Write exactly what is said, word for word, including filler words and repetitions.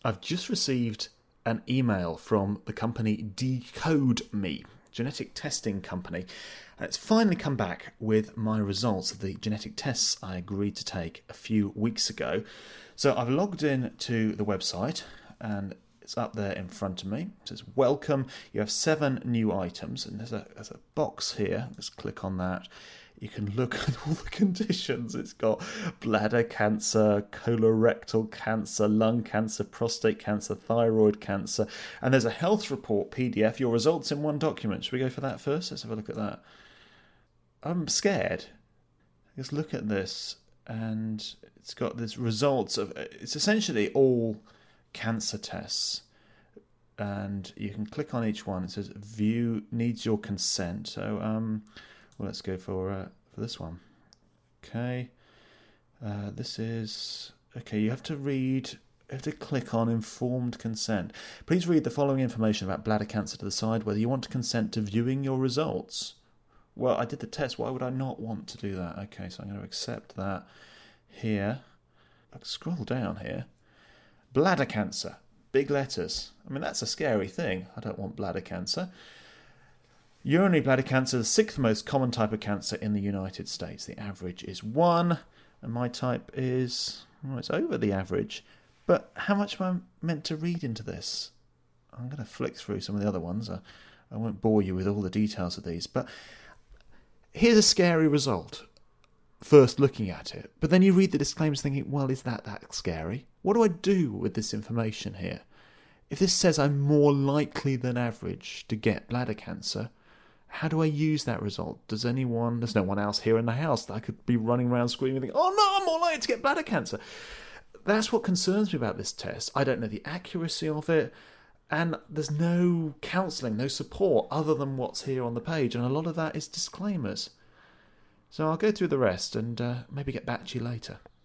I've just received an email from the company Decode Me, genetic testing company. And it's finally come back with my results of the genetic tests I agreed to take a few weeks ago. So I've logged in to the website and it's up there in front of me. It says, welcome. You have seven new items. And there's a, there's a box here. Let's click on that. You can look at all the conditions. It's got bladder cancer, colorectal cancer, lung cancer, prostate cancer, thyroid cancer. And there's a health report P D F, your results in one document. Should we go for that first? Let's have a look at that. I'm scared. Let's look at this. And it's got this results of, it's essentially all cancer tests. And you can click on each one. It says, view needs your consent. So, um... well, let's go for uh, for this one. Okay, uh, this is okay. You have to read. You have to click on informed consent. Please read the following information about bladder cancer to decide whether you want to consent to viewing your results. Well, I did the test. Why would I not want to do that? Okay, so I'm going to accept that here. I can scroll down here. Bladder cancer, big letters. I mean, that's a scary thing. I don't want bladder cancer. Urinary bladder cancer, the sixth most common type of cancer in the United States. The average is one, and my type is, well, it's over the average. But how much am I meant to read into this? I'm going to flick through some of the other ones. I, I won't bore you with all the details of these. But here's a scary result, first looking at it. But then you read the disclaimers thinking, well, is that that scary? What do I do with this information here? If this says I'm more likely than average to get bladder cancer, how do I use that result? Does anyone, there's no one else here in the house that I could be running around screaming, thinking, oh no, I'm more likely to get bladder cancer. That's what concerns me about this test. I don't know the accuracy of it, and there's no counselling, no support other than what's here on the page, and a lot of that is disclaimers. So I'll go through the rest and uh, maybe get back to you later.